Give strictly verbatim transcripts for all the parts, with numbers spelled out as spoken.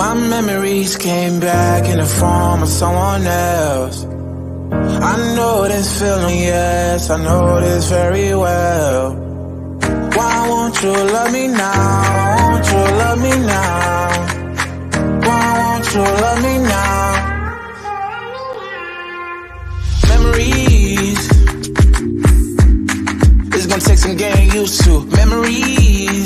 My memories came back in the form of someone else. I know this feeling, yes, I know this very well. Why won't you love me now? Why won't you love me now? Why won't you love me now? Memories, it's gonna take some getting used to. Memories,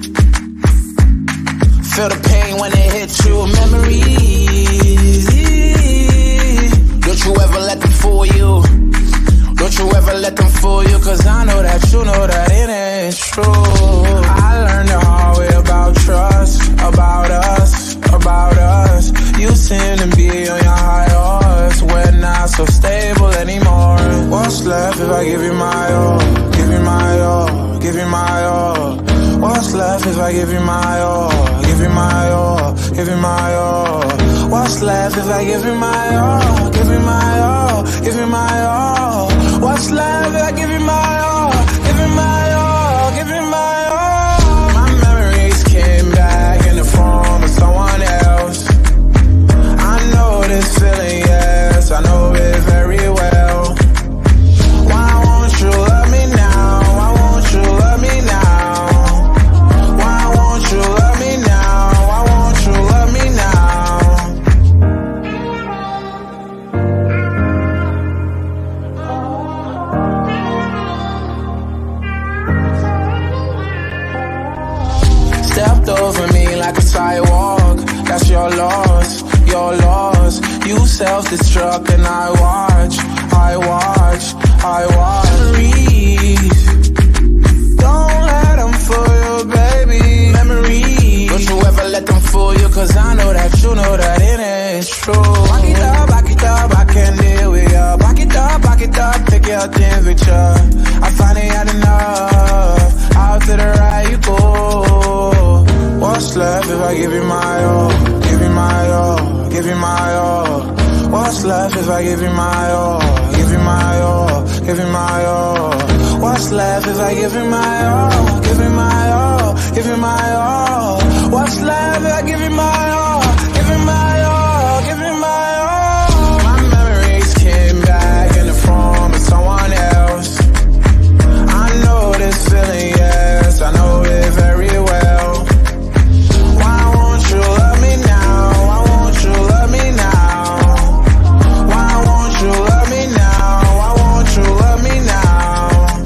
feel the pain when it hits you. Memories, don't you ever let them fool you. Don't you ever let them fool you. Cause I know that you know that it ain't true. I learned the hard way about trust, about us, about us. You seem to be on your high horse. We're not so stable anymore. What's left if I give you my all? Give you my all, give you my all. What's left if I give you my all? Give you my all, give you my all. What's left if I give you my all? Give you my all, give you my all. What's left if I give you my all? Give you my all, give you my all. My memories came back in the form of someone else. I know this feeling, yes, I know it very well. Why won't you love me now? Why won't you love me now? Why won't you love me now? Why won't you love me now? Stepped over me like a sidewalk. That's your loss, your loss. You self-destruct and I watch, I watch, I watch. Memories, don't let them fool you, baby. Memories, don't you ever let them fool you. Cause I know that you know that it ain't true. Back it up, back it up, I can't deal with ya. Back it up, back it up, take your temperature. I finally had enough. Out to the right you go. What's left if I give you my all? Give you my all, give you my all. What's left if I give you my all? Give you my all, give you my all. What's left if I give you my all? Give you my all, give you my all. What's left if I give you my all? Give you my all, give you my all. My memories came back in the form of someone else. I know this feeling, yes, I know it very well. Why won't you love me now? Why won't you love me now? Why won't you love me now? Why won't you love me now?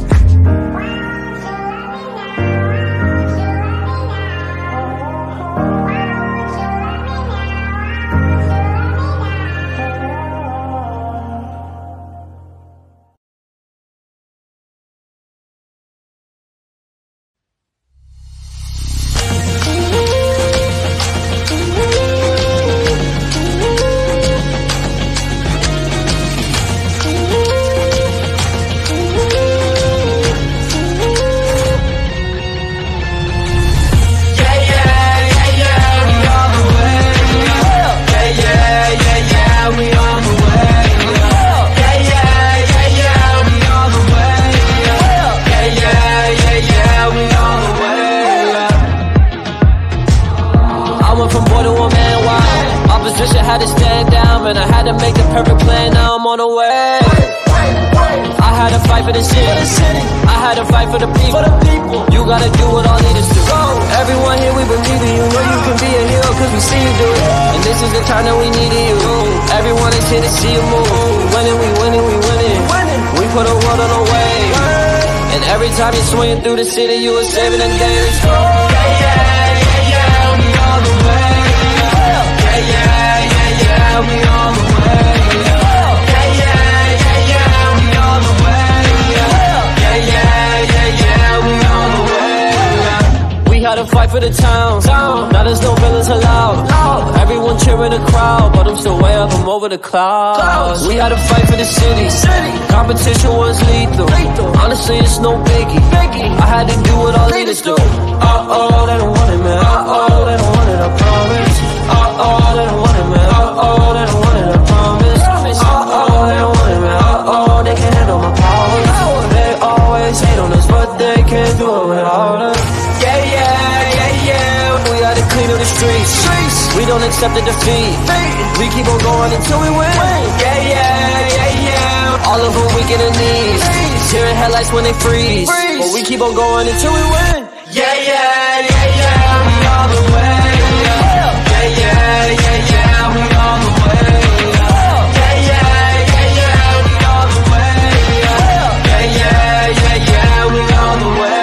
Swinging through the city, you were saving the day. Let's go. Yeah, yeah, yeah, yeah, we all the way. Yeah, yeah, yeah, yeah, we all the way. Yeah, yeah, yeah, yeah, we all the way. Yeah, yeah, yeah, yeah, we all the way. We had a fight for the town. Now there's no villains allowed. Everyone cheering the crowd, but I'm still way up, I'm over the clouds. We had a fight for the city. Competition was lethal. Honestly, it's no biggie. I had to do what all leaders do. Uh-oh, they don't want it, man. Uh-oh, they don't want it, I promise. Uh-oh, they don't want it, man. Uh-oh, they don't want it, I promise. Uh-oh, they don't want it, man. Uh-oh, they can't handle my powers. They always hate on us, but they can't do it without us. Yeah, yeah, yeah, yeah. We gotta clean queen of the streets. We don't accept the defeat. We keep on going until we win. Yeah, yeah, yeah, yeah. All of them weak in the knees. Tearing headlights when they freeze. But we keep on going until we win. Yeah, yeah, yeah, yeah. We all the way. Yeah, yeah, yeah, yeah. We all the way. Yeah, yeah, yeah, yeah. We all the way. Yeah, yeah, yeah, yeah. We all the way.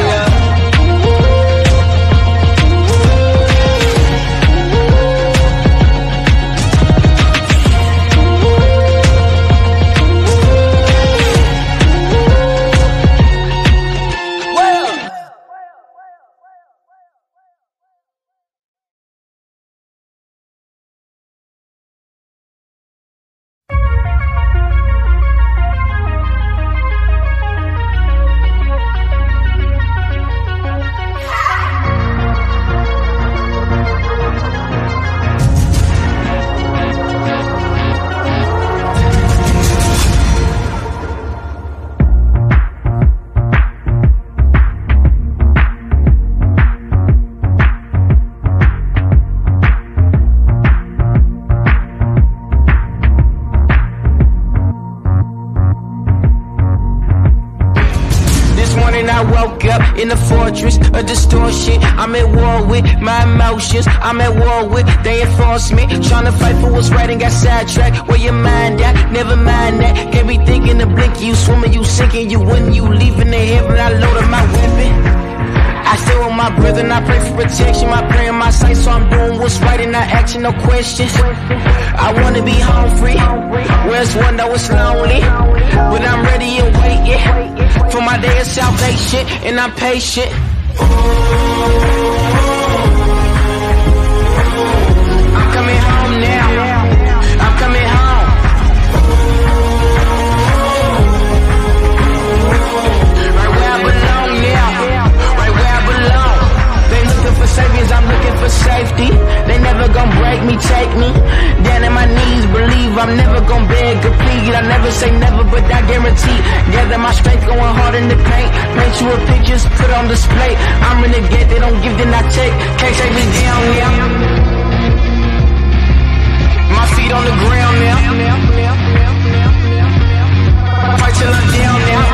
In the fortress of distortion, I'm at war with my emotions. I'm at war with they enforce me. Trying to fight for what's right and got sidetracked. Where your mind at? Never mind that. Can't be thinking to blink. You swimming, you sinking. You when you leaving the heaven. I loaded my weapon. I stay with my brother and I pray for protection. My prayer in my sight, so I'm doing what's right and not asking no questions. I wanna be home free. Where's one that was lonely? But I'm ready and waiting for my day of salvation, and I'm patient. I'm coming home now. I'm coming home. Right where I belong now. Right where I belong. They looking for saviors, I'm looking for safety. They never gonna break me, take me down in my knees. Believe I'm never gonna beg or plead. I never say never, but I guarantee. Gather my strength, going hard in the paint. Paint you a pictures, put on display. I'm renegade, they don't give, then I take. Can't take me down now. My feet on the ground now. Fight till I'm down now.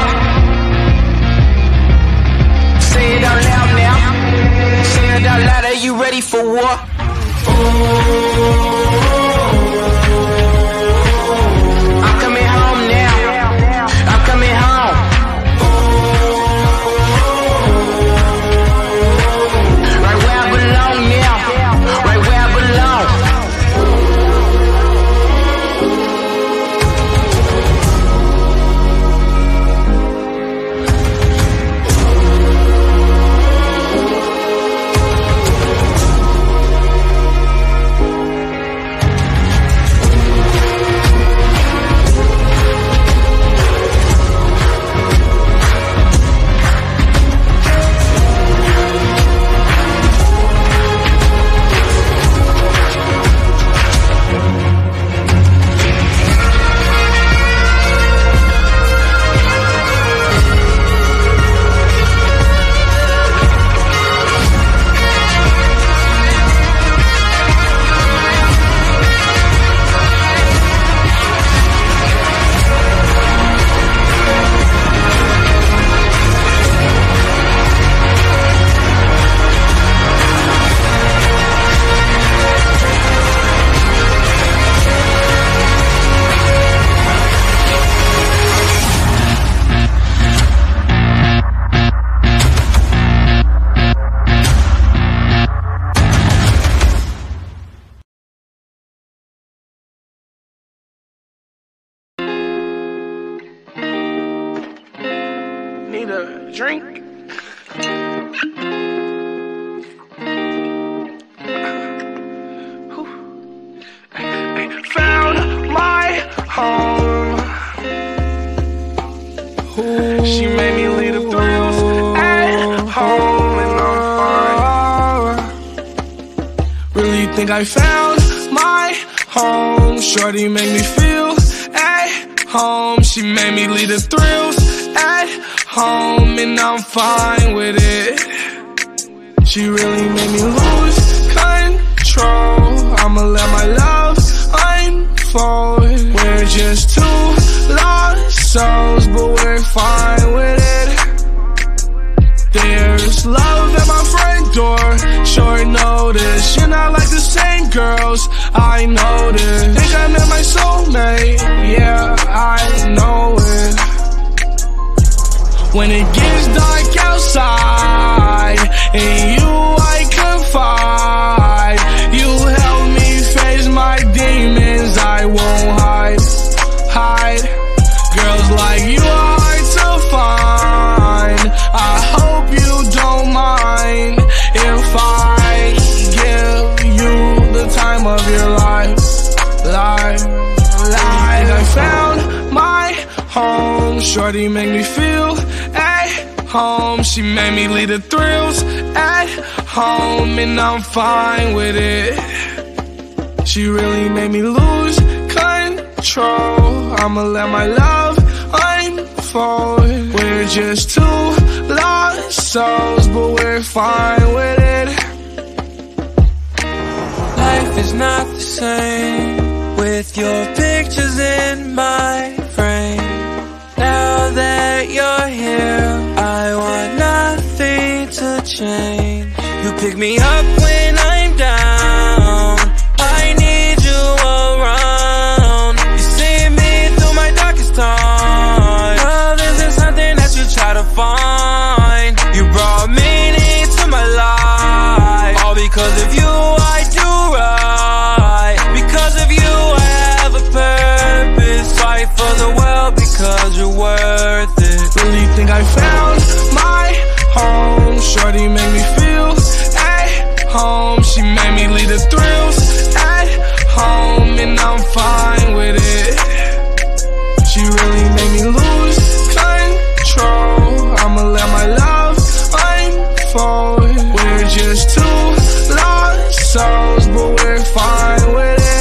Say it out loud now. Say it out loud, are you ready for war? I'm coming home now. I'm coming home. Right where I belong now. Right where I belong. Need a drink? Found my home. She made me leave the thrills at home, and I'm fine. Really think I found my home. Shorty made me feel at home. She made me leave the thrills at home, and I'm fine with it. She really made me lose I'ma let my love unfold. We're just two lost souls, but we're fine with it. There's love at my front door, short notice. You're not like the same girls, I noticed. Think I met my soulmate, yeah, I know it. When it gets dark outside, in you I confide. You help me face my demons, I won't hide, hide. Girls like you are hard to find. I hope you don't mind if I give you the time of your life, life, life. I found my home, shorty make me feel at home. She made me lead the thrills at home, and I'm fine with it. She really made me lose control. I'ma let my love unfold. We're just two lost souls, but we're fine with it. Life is not the same with your pictures in my frame. Now that you're here, I want nothing to change. You pick me up when I'm down, I need you around. You see me through my darkest time. Love isn't something that you try to find. You brought meaning to my life. All because of you I do right. Because of you I have a purpose. Fight for the world because you're worth it. Really think I found my home, shorty make me feel at home. She made me lead the thrills at home, and I'm fine with it. She really made me lose control. I'ma let my love unfold. We're just two lost souls, but we're fine with it.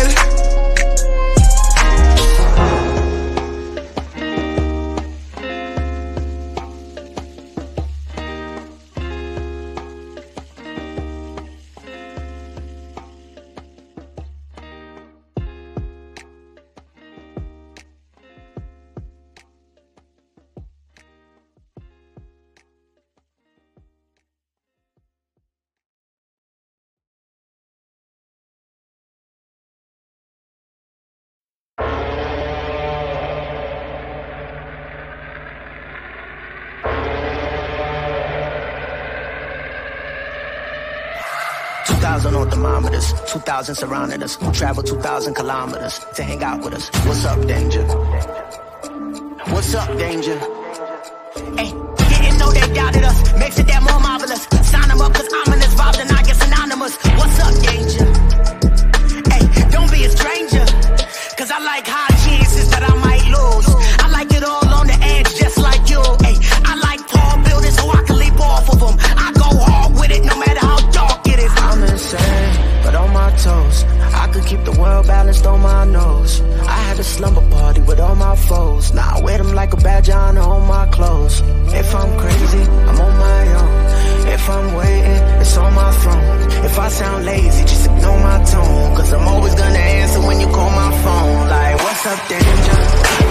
two thousand on thermometers, two thousand surrounded us. Travel two thousand kilometers to hang out with us. What's up, danger? What's up, danger? Hey, didn't know they doubted us. Makes it that more marvelous. Sign them up, cause ominous vibes and I get synonymous. What's up, danger? Hey, don't be a stranger, cause I like high chances that I might lose. I like it all on the edge, just like you. Hey, I like tall buildings so I can leap off of them. I go hard with it, no matter how dark it is. I'm insane, but on my toes. I could keep the world balanced on my nose. I had a slumber party with all my foes. Now I wear them like a badge on all my clothes. If I'm crazy, I'm on my own. If I'm waiting, it's on my phone. If I sound lazy, just ignore my tone. Cause I'm always gonna answer when you call my phone. Like, what's up, danger?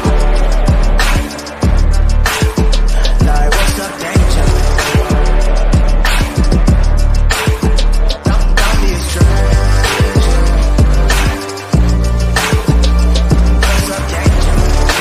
Like, what's up, danger? Don't, don't be a stranger. What's up, danger?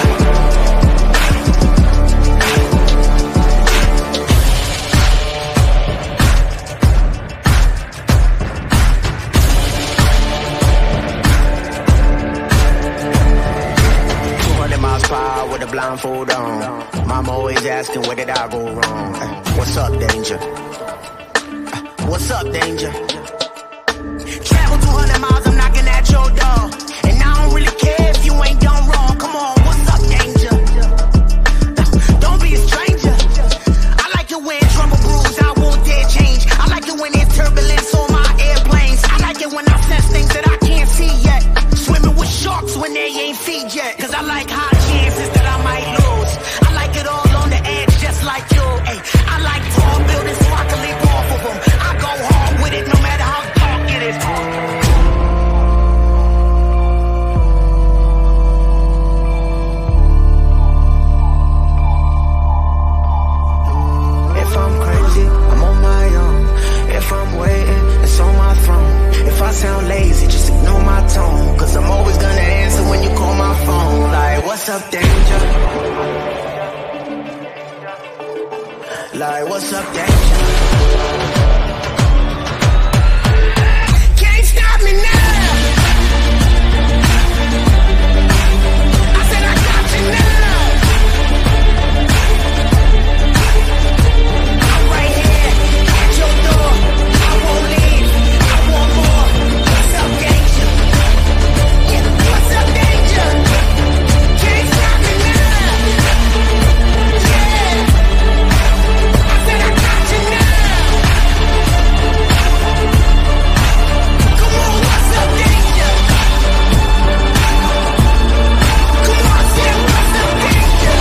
With a blindfold on. Mama always asking where did I go wrong. Uh, what's up, danger? Uh, what's up, danger? Travel two hundred miles, I'm knocking at your door. And I don't really care if you ain't done wrong. Come on, what's up, danger? Uh, don't be a stranger. I like it when trouble brews, I won't dare change. I like it when there's turbulence on my airplanes. I like it when I sense things that I can't see yet. Swimming with sharks when they ain't feed yet. Cause I like high chances that I might lose. I like it all on the edge just like you. Ay, I like tall buildings so I can leap off of them. I go hard with it no matter how dark it is. up, danger? Like, what's up, danger? Can't stop me now. I said I got you now. I'm right here at your door. I won't leave. I want more. What's up, danger? Yeah, what's up, danger? Can't stop me now. Yeah. I said I got you now. Come on, what's up, danger? Come on, I said what's up, danger?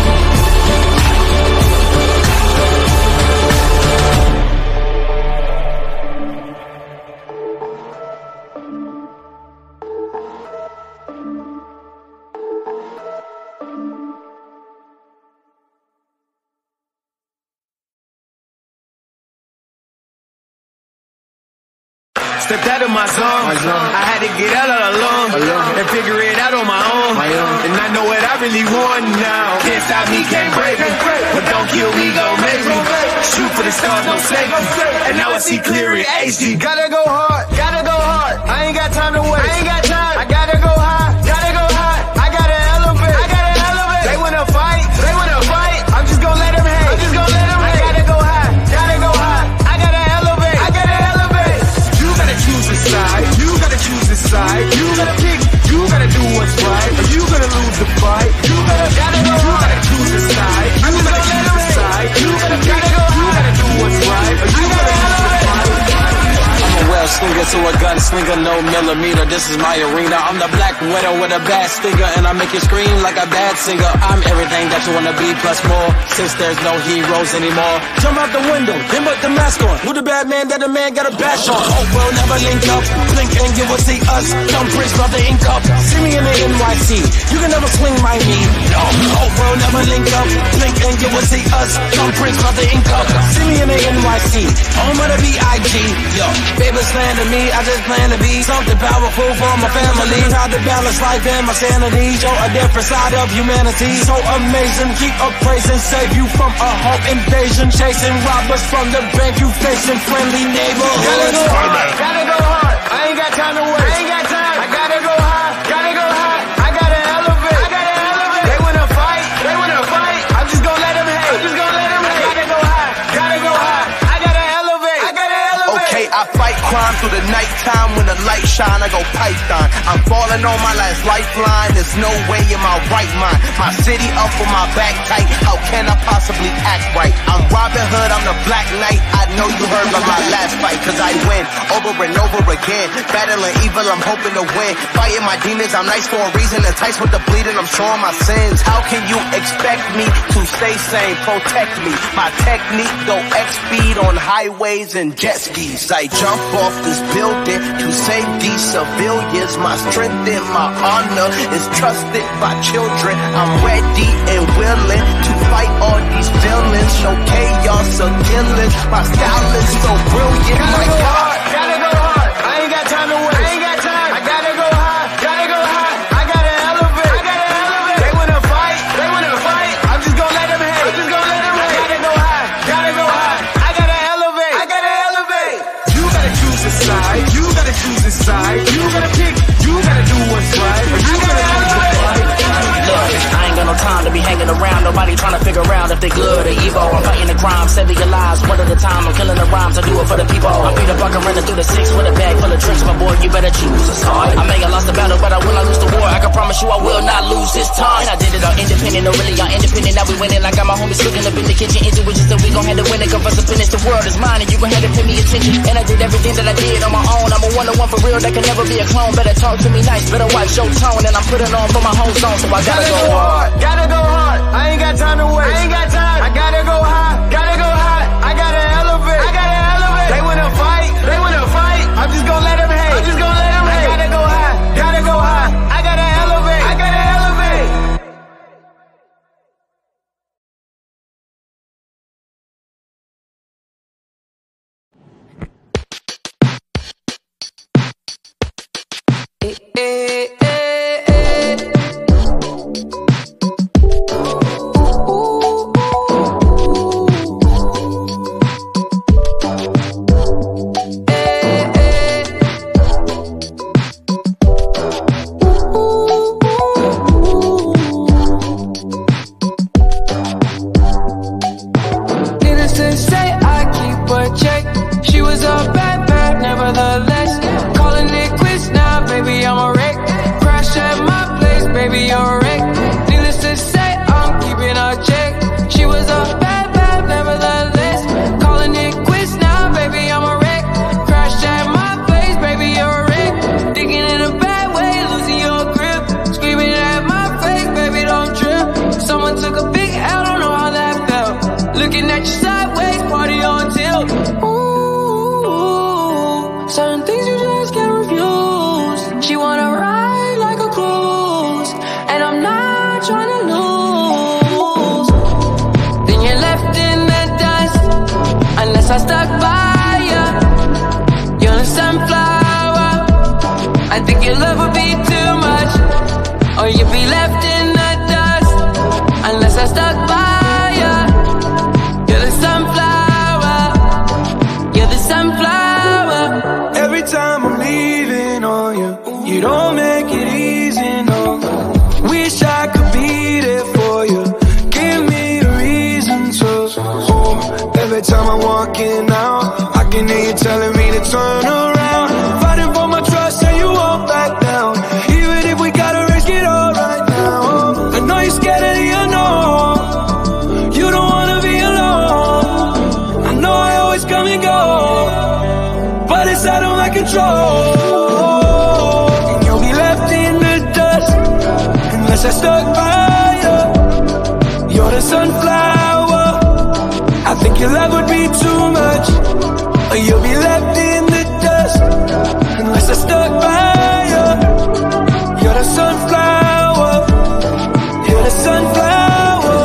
Stepped out of my zone. My zone. I had to get out all alone, Alone. and figure it out on my own. My own. And I know what I really want now. Can't stop me, can't break me. But don't kill me, gon' make me. Shoot for the stars, no safety. And now I see clear in H D. Gotta go hard, gotta go hard. I ain't got time to waste. I ain't got time. I gotta go high, gotta go high. I gotta elevate, I gotta elevate. They wanna fight, they wanna fight. I'm just gonna let them hate. I'm just gonna let them hate. I gotta go high, gotta go high. I gotta elevate, I gotta elevate. You gotta choose a side, you gotta choose a side. You gotta pick, you gotta do what's right. Or you gonna lose the fight. You gotta, gotta go you gotta choose a side. You gotta choose a side. You gotta pick, you gotta do what's right. Or you gotta lose the fight. I'm a well slinger to a gun slinger, no millimeter. This is my arena. I'm the black widow with a bad stinger, and I make you scream like a bad singer. I'm everything that you wanna be plus more. Since there's no heroes anymore, jump out the window, then put the mask on. Who the bad man that the man got a bash on? Oh, we'll never link up. Blink and you will see us. Thumbprints from the ink up. See me in the N Y C. You can never swing my knee. No, oh, we'll never link up. Blink and you will see us. Thumbprints from the ink up. See me in the N Y C. Home of the B I G. Yo, baby slander me. I just plan to be something powerful for my family. Try to balance life and my sanity. Show a different side of humanity. So amazing. Keep up praising. Save you from a home invasion. Chasing robbers from the bank. You facing friendly neighborhoods. Gotta go hard, gotta go hard. I ain't got time to waste. I ain't got time. I gotta go high, gotta go high. I gotta elevate, I gotta elevate. They wanna fight, they wanna fight. I'm just gonna let them hate. I'm just gonna let them hate. I gotta go high, gotta go high. I gotta elevate, I gotta elevate. Okay, I fight crime through the nighttime when the light shine. I go python. I'm falling on my last lifeline. There's no way in my right mind. My city up on my back tight. How can I possibly act right? I'm Robin Hood, I'm the Black Knight. I know you heard of my last fight, cause I win over and over again. Battling evil, I'm hoping to win. Fighting my demons, I'm nice for a reason. Enticed with the bleeding, I'm showing my sins. How can you expect me to stay sane? Protect me. My technique go X speed on highways and jet skis. I jump off this building to save these civilians. My strength and my honor is trusted by children. I'm ready and willing to fight all these villains. Show chaos or killings. My style is so brilliant. Gotta My go God. hard, gotta go hard. I ain't got time to waste. I ain't got time. I gotta go high, gotta go high. I gotta elevate, I gotta elevate. They wanna fight, they wanna fight. I'm just gonna let them hate. I'm just gonna let them hate. I gotta go high, gotta go high. I gotta elevate, I gotta elevate. You gotta choose a side. You gotta choose a side. You gotta pick. You gotta do what's right. Or you gotta lose the fight. Look, I ain't got no time to be hanging around. Nobody trying to figure out if they good or evil. I'm fighting the crime, saving your lives one at a time. I'm killing the rhymes, I do it for the people. I'm Peter Parker running through the six with a bag full of tricks. My boy, you better choose a side. I may have lost the battle, but I will not lose the war. I can promise you I will not lose this time. And I did it all independent, or really all independent. Now we winning like I'm my homies cooking up in the kitchen. Intuition said we gon' have to win it, cause us to finish the world is mine, and you gon' have to pay me attention. And I did everything that I did on my own. I'm a one-on-one for real, that can never be a clone. Better talk to me nice, better watch your tone. And I'm putting on for my whole zone, so I gotta, Gotta go go hard. hard, gotta go hard. I ain't got time to waste. I ain't got time. I gotta go high, gotta go high. I gotta elevate, I gotta elevate. They wanna fight, they wanna fight. I'm just gonna let them hate. I'm just gonna let them hate. I gotta go high, gotta go high. I gotta elevate, I gotta elevate. Eh, eh, eh, eh. Certain things you just can't refuse. She wanna ride like a cruise, and I'm not trying to lose. Then you're left in the dust, unless I stuck by you. You're a sunflower. I think your love would be too much, or you'd be left in the dust, unless I stuck by you. You're the sunflower. You're the sunflower. Every time I'm leaving on you, you don't make it easy, no. Wish I could be there for you. Give me a reason to. Oh, every time I'm walking out, I can hear you telling me to turn around. Fighting for my trust and you won't back down. Even if we gotta risk it all right now. I know you're scared of the unknown. You don't wanna be alone. I know I always come and go, but it's out of my control. And you'll be left in the dust, unless I stuck by you. You're the sunflower. I think your love would be too much, or you'll be left in the dust, unless I stuck by you. You're the sunflower. You're the sunflower.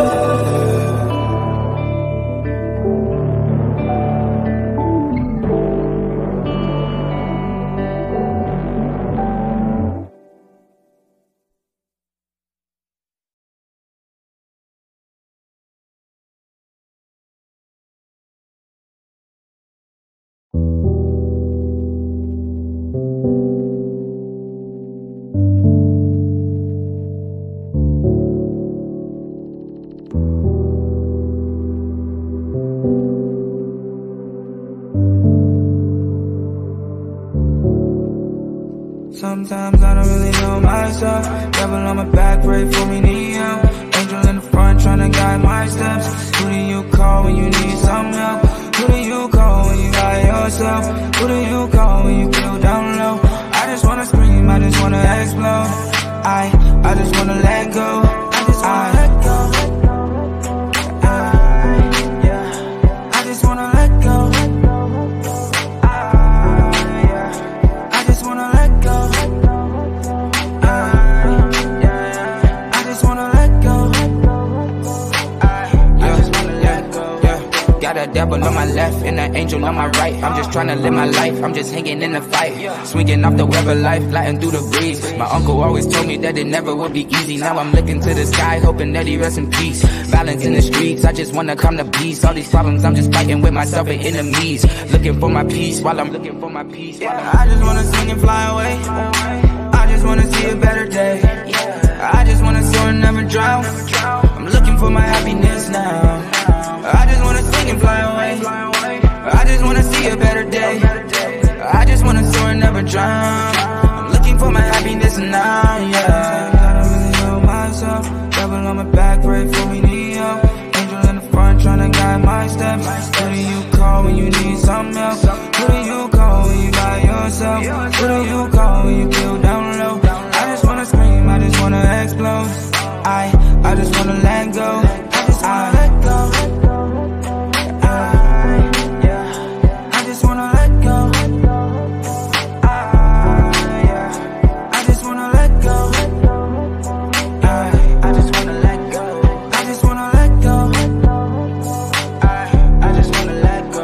Sometimes I don't really know myself. Devil on my back, pray for me, need help. Angel in the front, tryna guide my steps. Who do you call when you need some help? Who do you call when you by yourself? Who do you call when you feel down low? I just wanna scream, I just wanna explode. I, I just wanna let go. I just wanna let go. I just wanna let go. I just wanna let go. I just wanna let go. I just wanna let go. Yeah. Got a devil on my left and an angel on my right. I'm just trying to live my life, I'm just hanging in the fight. Swinging off the web of life, gliding through the breeze. My uncle always told me that it never would be easy. Now I'm looking to the sky, hoping that he rests in peace. Violence in the streets, I just wanna come to peace. All these problems, I'm just fighting with myself and enemies. Looking for my peace while I'm looking for my peace. Yeah, I just wanna sing and fly away. I just wanna see a better day. I just wanna soar and never drown. I'm looking for my happiness now. I just wanna sing and fly away. I just wanna see a better day. I just wanna soar and never drown. I'm looking for my happiness now, yeah. I don't really know myself. Devil on my back, pray for me, need help. Angel in the front, tryna guide my steps. Who do you call when you need some help? Who do you call when you by yourself? Who do you call when you feel down low? I just wanna scream, I just wanna explode. I, I just wanna let go. I just wanna let go. I just wanna let go. I just wanna let go. I just wanna let go. I just wanna let go. I just wanna let go.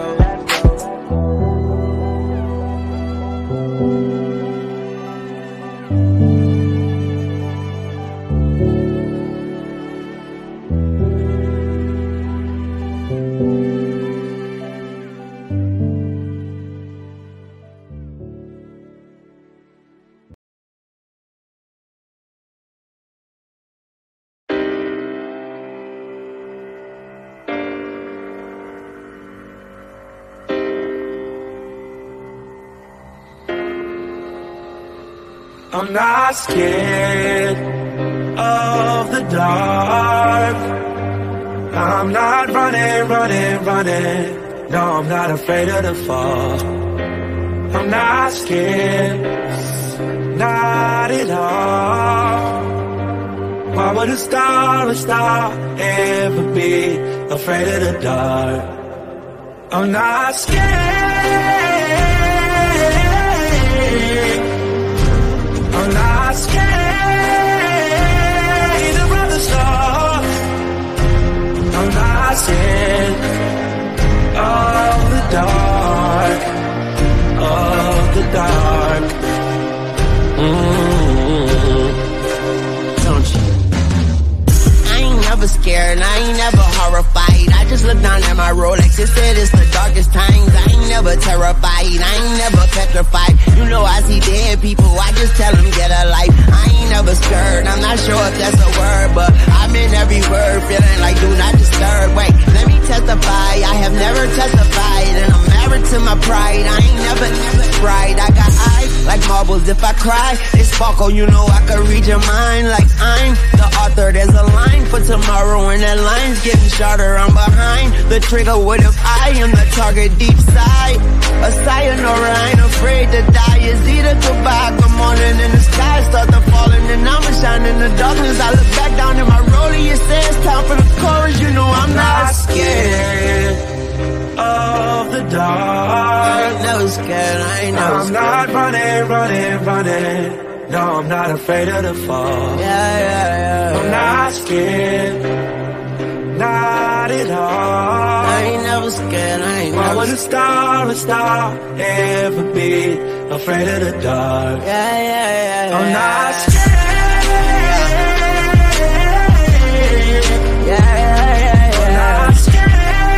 I'm not scared of the dark. I'm not running, running, running. No, I'm not afraid of the fall. I'm not scared, not at all. Why would a star, a star ever be afraid of the dark? I'm not scared. scared, I ain't never horrified. I just look down at my Rolex, it said it's the darkest times. I ain't never terrified, I ain't never petrified. You know I see dead people, I just tell them get a life. I ain't never scared, I'm not sure if that's a word, but I'm in every word, feeling like do not disturb. Wait, let me testify, I have never testified, and I'm married to my pride. I ain't never, never cried. I got eyes like marbles, if I cry, it's sparkle, you know I can read your mind like I'm the author. There's a line for tomorrow, and that line's getting shorter. I'm behind the trigger, what if I am the target deep side? A sayonara, I ain't afraid to die. It's either goodbye, good morning, and the sky start to falling, and I'ma shine in the darkness. I look back down in my rollie, it says time for the chorus. You know I'm not scared of the dark. I ain't never scared, I ain't never I'm scared. not running, running, running. No, I'm not afraid of the fall. Yeah, yeah, yeah. I'm not scared, not at all. I ain't never scared, I ain't Why never would a star, a star ever be afraid of the dark? Yeah, yeah, yeah. I'm yeah. not scared. Yeah, yeah, yeah, yeah. I'm not scared.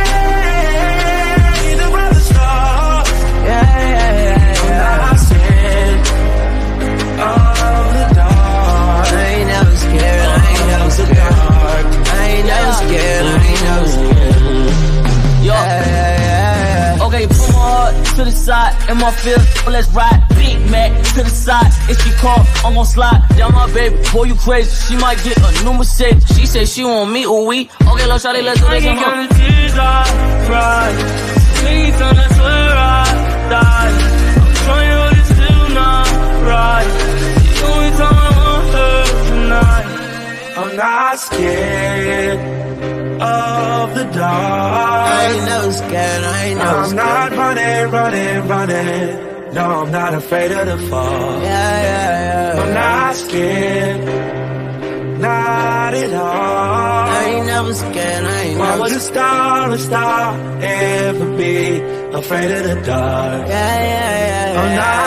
Either of the stars. Yeah, yeah, yeah, I'm yeah. not scared of the dark. I ain't never scared, I ain't never scared. I ain't never scared, I ain't never scared. Yo, Yeah, yeah, yeah, yeah. okay, put my heart to the side, in my field, well, let's ride. Big Mac to the side, if she call, I'm gon' slide down my baby. Boy, you crazy, she might get a new Mercedes. She said she want me, ooh wee. Okay, let's try it, let's do this. I can't tears I cry. Please don't let swear I die. I'm trying to it's still not right. The only time I want her tonight. I'm not scared of the dark. I ain't never scared, I ain't never I'm scared. not running, running, running. No, I'm not afraid of the fall. Yeah, yeah, yeah. I'm not scared, not at all. I ain't never scared, I ain't Why never would a scared. star, a star ever be afraid of the dark? Yeah, yeah, yeah, yeah. I'm not